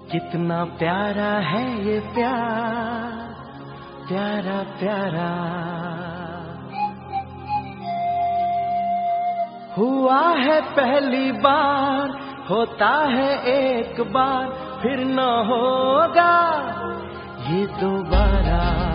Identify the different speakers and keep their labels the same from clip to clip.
Speaker 1: कितना प्यारा है ये प्यार, प्यारा प्यारा। हुआ है पहली बार, होता है एक बार, फिर न होगा ये दोबारा।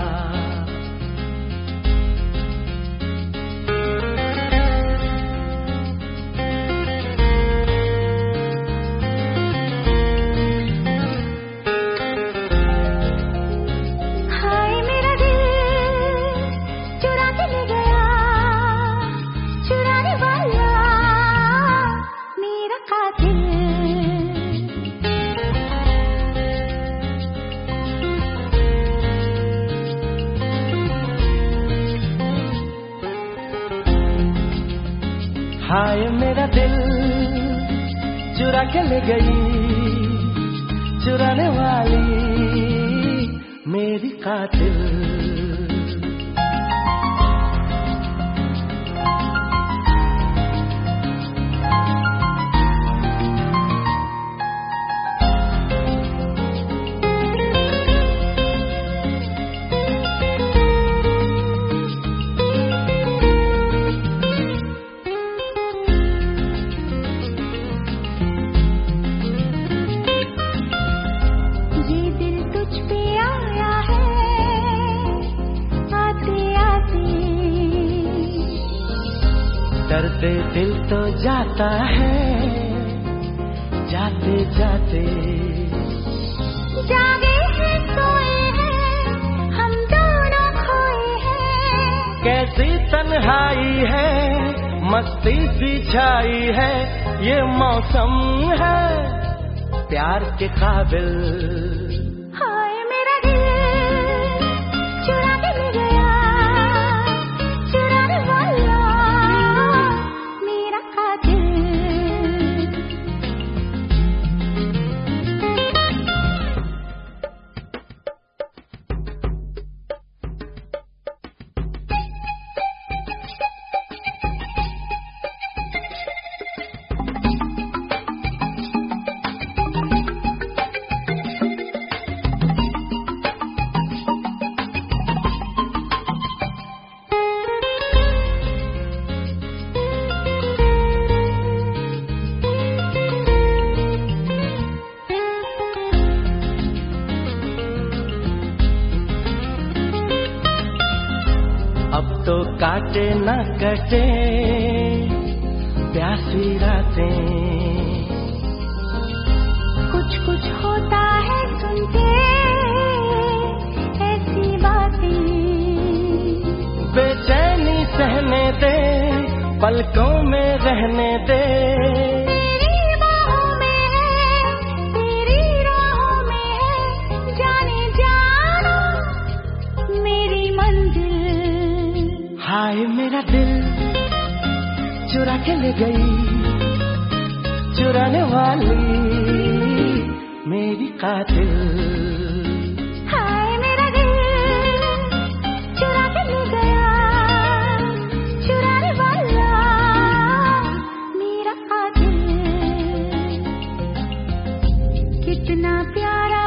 Speaker 1: हाय मेरा दिल चुरा के ले गई, चुराने वाली मेरी कातिल। डरते दिल तो जाता है, जाते जाते।
Speaker 2: जागे हैं सोए हैं, हम दोनों खोए हैं।
Speaker 1: कैसी तन्हाई है, मस्ती सी छाई है, ये मौसम है प्यार के काबिल।
Speaker 2: हाय मेरा दिल चुरा के ले गया, चुराने वाला मेरा कातिल।
Speaker 1: अब तो काटे न कटे प्यासी रातें।
Speaker 2: कुछ कुछ होता है सुनते ऐसी बातें।
Speaker 1: बेचैनी सहने दे, पलकों में रहने दे।
Speaker 2: तेरी बाहों में है, तेरी राहों में है, जाने जाना मेरी मंजिल।
Speaker 1: हाय मेरा दिल चुरा के ले गई, चुराने वाली मेरी कातिल।
Speaker 2: हाय मेरा दिल चुरा के ले गया, चुराने वाला मेरा कातिल। कितना प्यारा